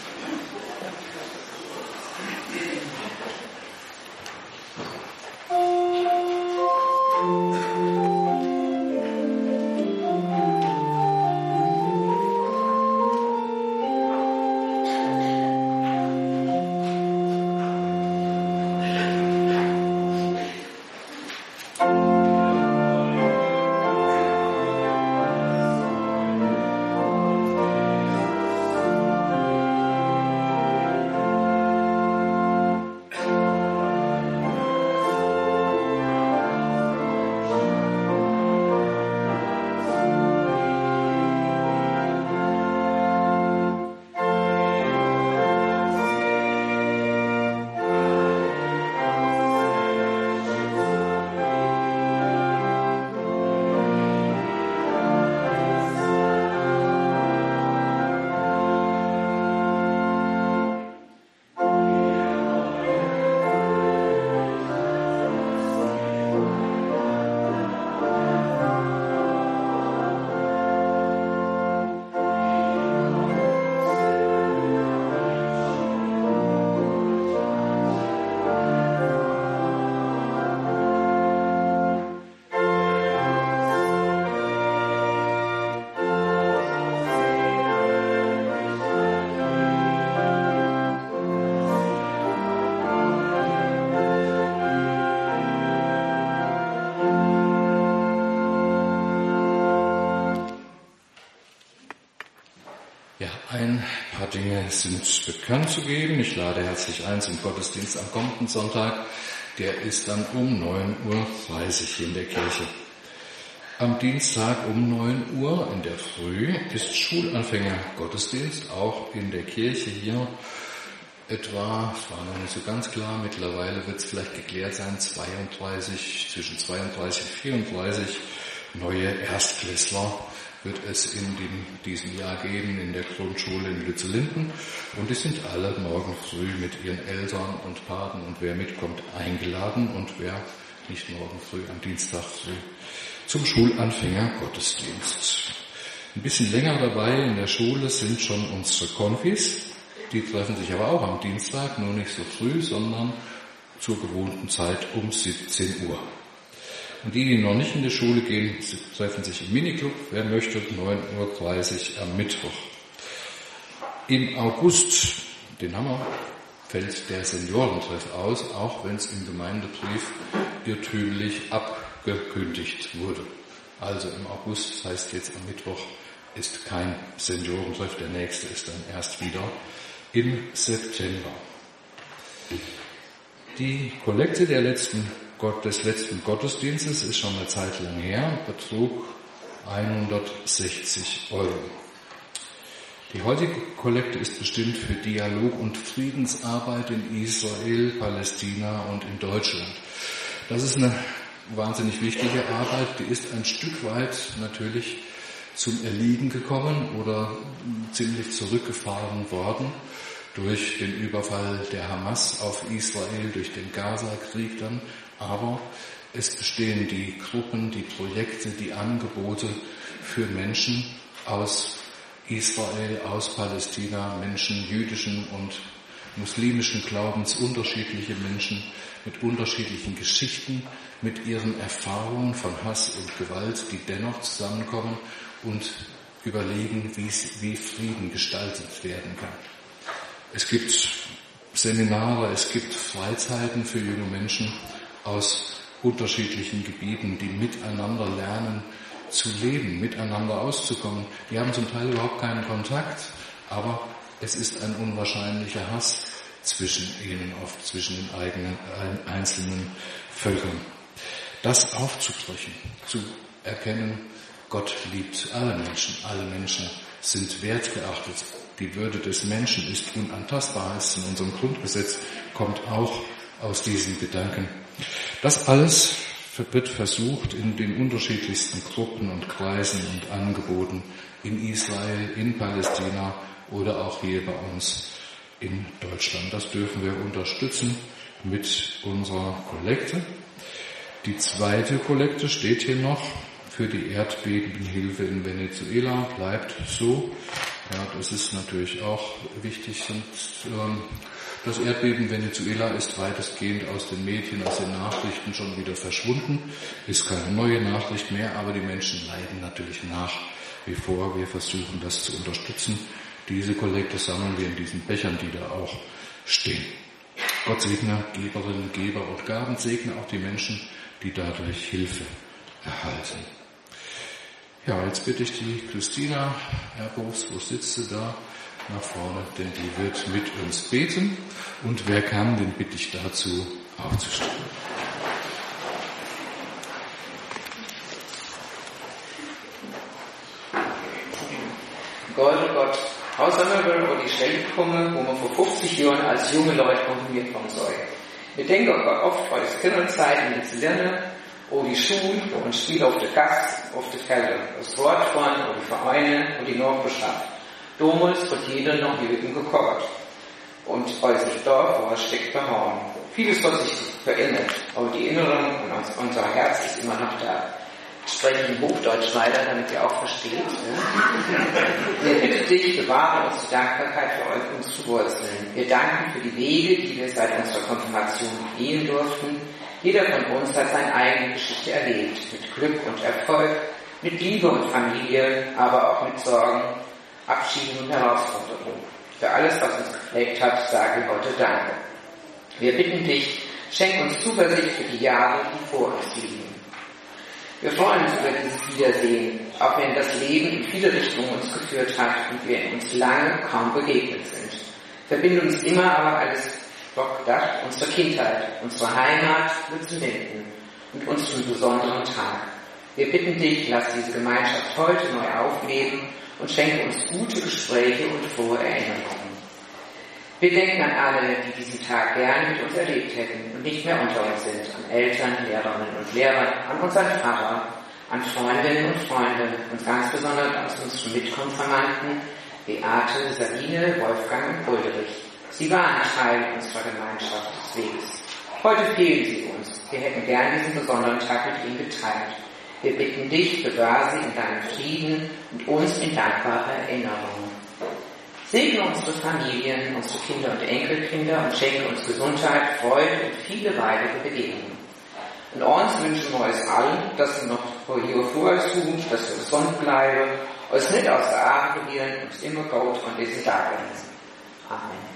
Ein paar Dinge sind bekannt zu geben. Ich lade herzlich ein zum Gottesdienst am kommenden Sonntag. Der ist dann um 9.30 Uhr hier in der Kirche. Am Dienstag um 9 Uhr in der Früh ist Schulanfänger-Gottesdienst, auch in der Kirche hier. Etwa, es war noch nicht so ganz klar, mittlerweile wird es vielleicht geklärt sein, zwischen 32 und 34 neue Erstklässler wird es in diesem Jahr geben in der Grundschule in Lützellinden. Und die sind alle morgen früh mit ihren Eltern und Paten und wer mitkommt eingeladen und wer nicht morgen früh, am Dienstag früh zum Schulanfänger-Gottesdienst. Ein bisschen länger dabei in der Schule sind schon unsere Konfis. Die treffen sich aber auch am Dienstag, nur nicht so früh, sondern zur gewohnten Zeit um 17 Uhr. Und die noch nicht in die Schule gehen, treffen sich im Miniclub, wer möchte, 9.30 Uhr am Mittwoch. Im August, den haben wir, fällt der Seniorentreff aus, auch wenn es im Gemeindebrief irrtümlich abgekündigt wurde. Also im August, das heißt jetzt am Mittwoch, ist kein Seniorentreff, der nächste ist dann erst wieder im September. Die Kollekte des letzten Gottesdienstes ist schon eine Zeit lang her, betrug 160 €. Die heutige Kollekte ist bestimmt für Dialog und Friedensarbeit in Israel, Palästina und in Deutschland. Das ist eine wahnsinnig wichtige Arbeit, die ist ein Stück weit natürlich zum Erliegen gekommen oder ziemlich zurückgefahren worden durch den Überfall der Hamas auf Israel, durch den Gaza-Krieg dann. Aber es bestehen die Gruppen, die Projekte, die Angebote für Menschen aus Israel, aus Palästina, Menschen jüdischen und muslimischen Glaubens, unterschiedliche Menschen mit unterschiedlichen Geschichten, mit ihren Erfahrungen von Hass und Gewalt, die dennoch zusammenkommen und überlegen, wie Frieden gestaltet werden kann. Es gibt Seminare, es gibt Freizeiten für junge Menschen aus unterschiedlichen Gebieten, die miteinander lernen zu leben, miteinander auszukommen. Die haben zum Teil überhaupt keinen Kontakt, Aber es ist ein unwahrscheinlicher Hass zwischen ihnen, oft zwischen den eigenen einzelnen Völkern. Das aufzubrechen, zu erkennen, Gott liebt alle Menschen sind wertgeachtet. Die Würde des Menschen ist unantastbar, heißt es in unserem Grundgesetz, kommt auch aus diesen Gedanken. Das alles wird versucht in den unterschiedlichsten Gruppen und Kreisen und Angeboten in Israel, in Palästina oder auch hier bei uns in Deutschland. Das dürfen wir unterstützen mit unserer Kollekte. Die zweite Kollekte steht hier noch für die Erdbebenhilfe in Venezuela, bleibt so. Ja, das ist natürlich auch wichtig. Das Erdbeben in Venezuela ist weitestgehend aus den Medien, aus den Nachrichten schon wieder verschwunden. Ist keine neue Nachricht mehr, aber die Menschen leiden natürlich nach wie vor. Wir versuchen das zu unterstützen. Diese Kollekte sammeln wir in diesen Bechern, die da auch stehen. Gott segne Geberinnen, Geber und Gaben, segne auch die Menschen, die dadurch Hilfe erhalten. Ja, jetzt bitte ich die Christina Erbos, wo sitzt sie da, nach vorne, denn die wird mit uns beten. Und wer kann, den bitte ich dazu aufzustehen. Gott, oh Gott, außer wir über die Stelle kommen, wo wir vor 50 Jahren als junge Leute konfirmiert worden sollen. Wir denken oft aus Kinderzeiten zu lernen, oder die Schule, wo man spielt auf der Gast, auf der Felder, das Wort von, oder die Vereine, und die Nachbarschaft. Damals wird jeder noch die Lücken gekocht. Und als ich dort war, steckt der Horn. Vieles hat sich verändert, aber die Erinnerung an unser Herz ist immer noch da. Ich spreche in Hochdeutsch weiter, damit ihr auch versteht. Wir bitten dich, bewahre uns die Dankbarkeit für euch uns zu Wurzeln. Wir danken für die Wege, die wir seit unserer Konfirmation gehen durften. Jeder von uns hat seine eigene Geschichte erlebt, mit Glück und Erfolg, mit Liebe und Familie, aber auch mit Sorgen, Abschieden und Herausforderungen. Für alles, was uns geprägt hat, sagen wir heute Danke. Wir bitten dich, schenk uns Zuversicht für die Jahre, die vor uns liegen. Wir freuen uns über dieses Wiedersehen, auch wenn das Leben in viele Richtungen uns geführt hat und wir uns lange kaum begegnet sind. Verbinden uns immer aber alles doch gedacht, unsere Kindheit, unsere Heimat Lützellinden und unseren besonderen Tag. Wir bitten dich, lass diese Gemeinschaft heute neu aufleben und schenke uns gute Gespräche und frohe Erinnerungen. Wir denken an alle, die diesen Tag gern mit uns erlebt hätten und nicht mehr unter uns sind, an Eltern, Lehrerinnen und Lehrer, an unseren Pfarrer, an Freundinnen und Freunde und ganz besonders an unseren Mitkonfirmanden Beate, Sabine, Wolfgang und Ulrich. Sie waren Teil unserer Gemeinschaft des Weges. Heute fehlen sie uns. Wir hätten gern diesen besonderen Tag mit ihnen geteilt. Wir bitten dich, bewahre sie in deinem Frieden und uns in dankbarer Erinnerung. Segne unsere Familien, unsere Kinder und Enkelkinder und schenke uns Gesundheit, Freude und viele weitere Begegnungen. Und uns wünschen wir uns allen, dass wir noch vor hier vorsuchen, dass wir gesund bleiben, uns nicht aus der Arme verlieren und immer Gott und diesen Tag genießen. Amen.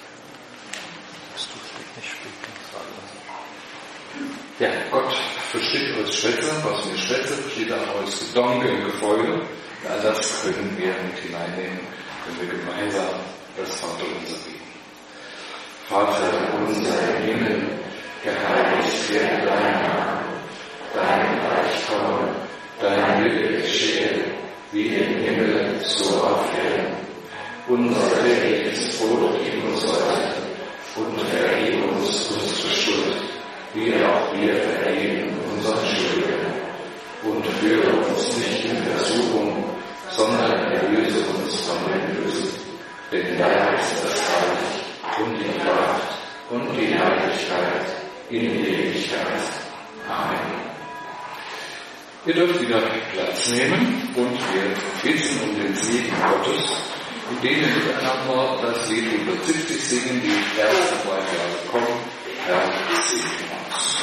Ja, Gott versteht als Schwätzer, was wir schwätzen, versteht auch als Gedanke und Gefühle. All das können wir mit hineinnehmen, wenn wir gemeinsam das Vaterunser beten. Vater unser im Himmel, geheiligt werde dein Name, dein Reich komme, dein Wille geschehe, wie im Himmel, so auf Erden. Unser tägliches Brot gib uns heute und vergib uns unsere Schuld, wie auch wir vergeben unseren Schuldigern. Und führe uns nicht in Versuchung, sondern erlöse uns von dem Bösen. Denn dein ist das Reich und die Kraft und die Herrlichkeit in Ewigkeit. Amen. Ihr dürft wieder Platz nehmen und wir bitten um den Segen Gottes, indem wir miteinander das Lied 170 singen, die ersten 2 Jahre kommen. Herr, segne uns.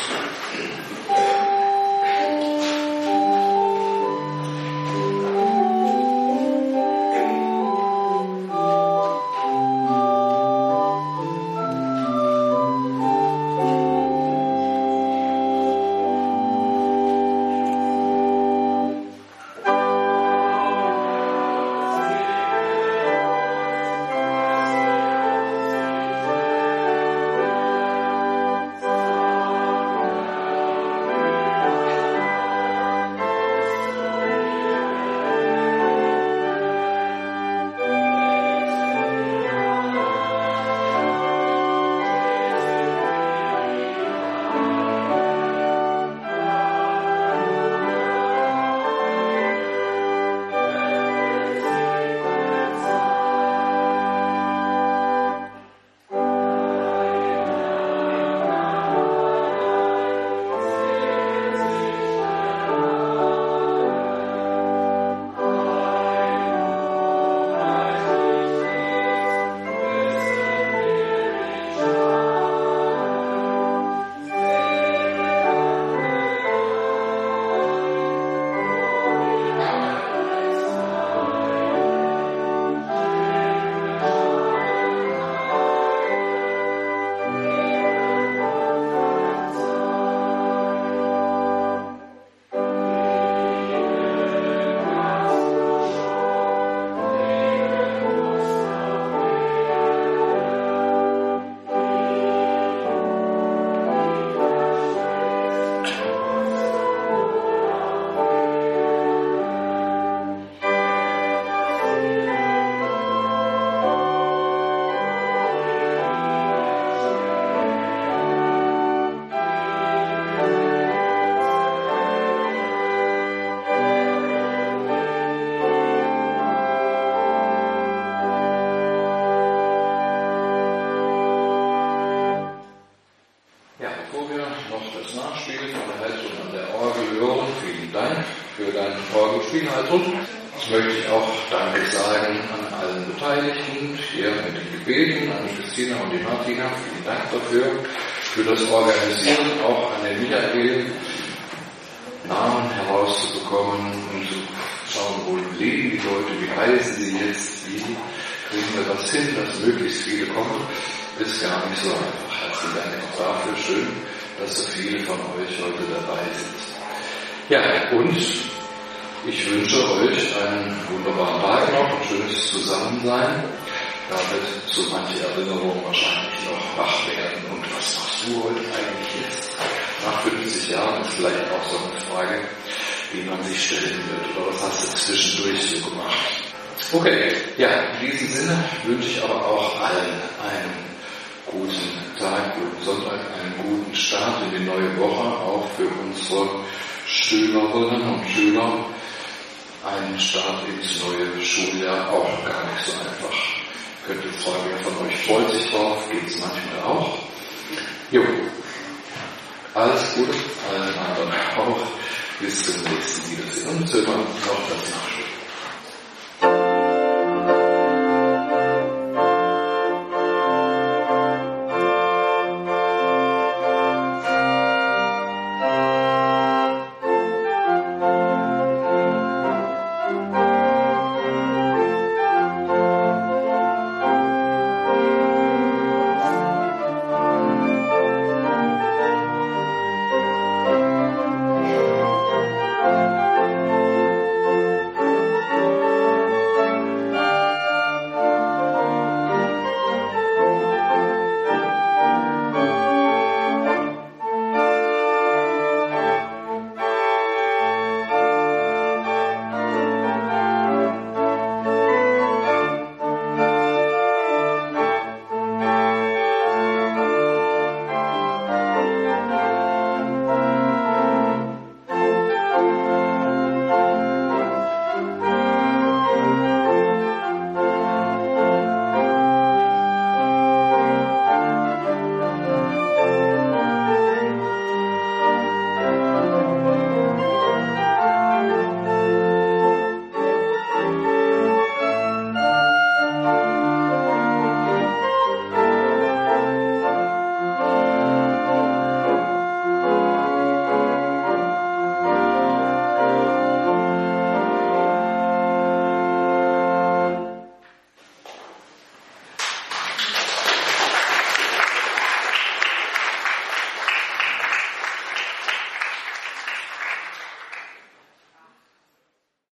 noch das Nachspiel von der Heizung an der Orgel hören. Vielen Dank für deine Orgelspielhaltung. Jetzt möchte ich auch Danke sagen an allen Beteiligten, hier mit den Gebeten, an Christina und die Martina. Vielen Dank dafür, für das Organisieren, auch an den Michael, Namen herauszubekommen und zu schauen, wo leben die Leute, wie heißen sie jetzt, wie kriegen wir das hin, dass möglichst viele kommen, ist gar nicht so einfach. Herzlichen Dank auch dafür. Schön, dass so viele von euch heute dabei sind. Ja, und ich wünsche euch einen wunderbaren Tag noch, ein schönes Zusammensein. Da wird so manche Erinnerung wahrscheinlich noch wach werden. Und was machst du heute eigentlich jetzt? Nach 50 Jahren ist vielleicht auch so eine Frage, die man sich stellen wird. Oder was hast du zwischendurch so gemacht? Okay, ja, in diesem Sinne wünsche ich aber auch allen einen guten Tag, guten Sonntag, einen guten Start in die neue Woche, auch für unsere Schülerinnen und Schüler. Ein Start ins neue Schuljahr auch gar nicht so einfach. Ich könnte fragen, wer von euch freut sich drauf, geht es manchmal auch. Jo, alles Gute, allen anderen auch. Bis zum nächsten Wiedersehen. Und jetzt hören wir noch das Nachspiel.